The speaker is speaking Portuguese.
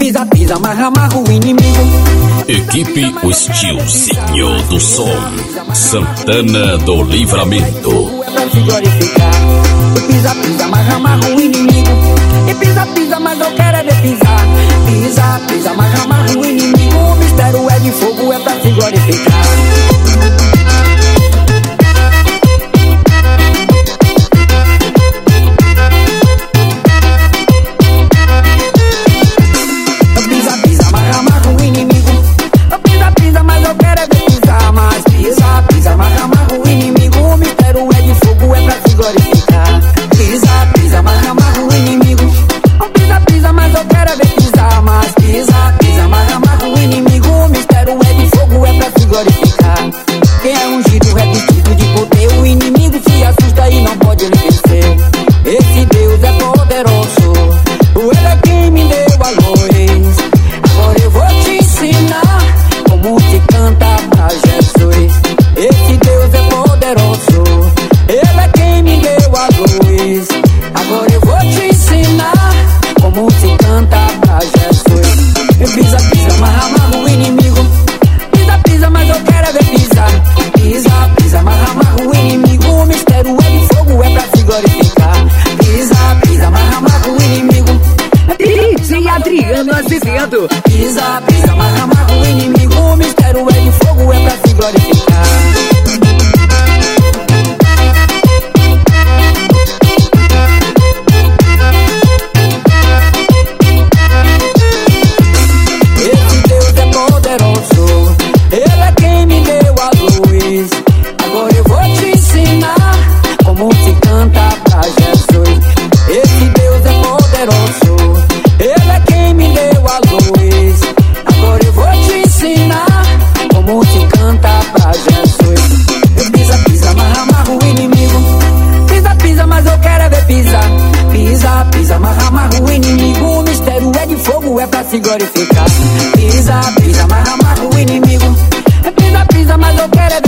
Pisa, pisa, amarra, amarra o inimigo. Equipe O Estilzinho do Som, Santana do Livramento. É pra se glorificar. Pisa, pisa, amarra, amarra o inimigo. E pisa, pisa, mas eu quero é ver pisar. Pisa, pisa, amarra, amarra o inimigo. O mistério é de fogo, é pra se glorificar. Pisa, pisa, amarra, amarra o inimigo. O mistério é de fogo, é pra se glorificar. Esse Deus é poderoso, Ele é quem me deu a luz. Agora eu vou te ensinar como se canta pra Jesus. Esse Deus é poderoso, Ele é quem me deu a luz. Agora eu vou te ensinar como se canta pra Jesus. Pisa, pisa, amarra, amarra o inimigo. Pisa, pisa, mas eu quero é ver pisar. Pisa, pisa, amarra, amarra o inimigo. O mistério é de fogo, é pra se glorificar. Pisa, pisa, amarra, amarra o inimigo. Pisa, pisa, mas eu quero é ver